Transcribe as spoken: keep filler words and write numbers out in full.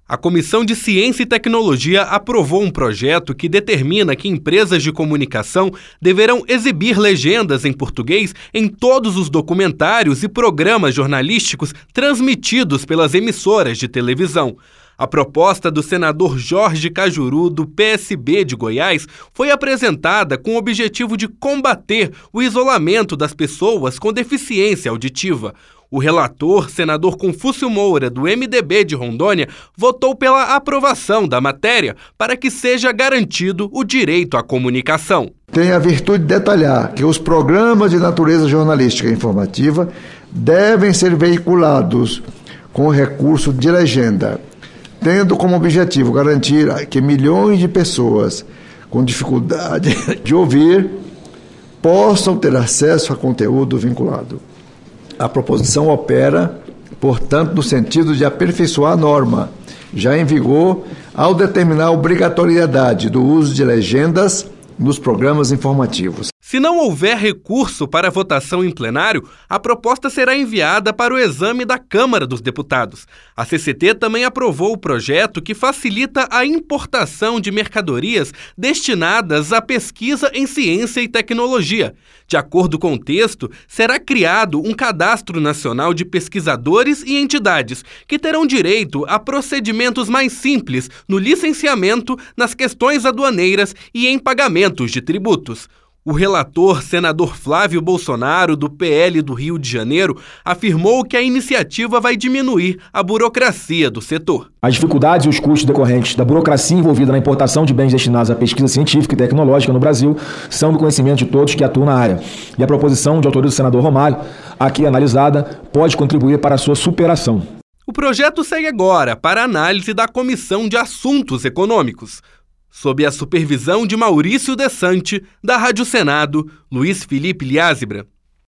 A Comissão de Ciência e Tecnologia aprovou um projeto que determina que empresas de comunicação deverão exibir legendas em português em todos os documentários e programas jornalísticos transmitidos pelas emissoras de televisão. A proposta do senador Jorge Cajuru, do P S B de Goiás, foi apresentada com o objetivo de combater o isolamento das pessoas com deficiência auditiva. O relator, senador Confúcio Moura, do M D B de Rondônia, votou pela aprovação da matéria para que seja garantido o direito à comunicação. Tem a virtude de detalhar que os programas de natureza jornalística e informativa devem ser veiculados com recurso de legenda, tendo como objetivo garantir que milhões de pessoas com dificuldade de ouvir possam ter acesso a conteúdo vinculado. A proposição opera, portanto, no sentido de aperfeiçoar a norma, já em vigor, ao determinar a obrigatoriedade do uso de legendas nos programas informativos. Se não houver recurso para votação em plenário, a proposta será enviada para o exame da Câmara dos Deputados. A C C T também aprovou o projeto que facilita a importação de mercadorias destinadas à pesquisa em ciência e tecnologia. De acordo com o texto, será criado um cadastro nacional de pesquisadores e entidades que terão direito a procedimentos mais simples no licenciamento, nas questões aduaneiras e em pagamentos de tributos. O relator, senador Flávio Bolsonaro, do P L do Rio de Janeiro, afirmou que a iniciativa vai diminuir a burocracia do setor. As dificuldades e os custos decorrentes da burocracia envolvida na importação de bens destinados à pesquisa científica e tecnológica no Brasil são do conhecimento de todos que atuam na área. E a proposição de autoria do senador Romário, aqui analisada, pode contribuir para a sua superação. O projeto segue agora para análise da Comissão de Assuntos Econômicos. Sob a supervisão de Maurício Desante, da Rádio Senado, Luiz Felipe Liázebra.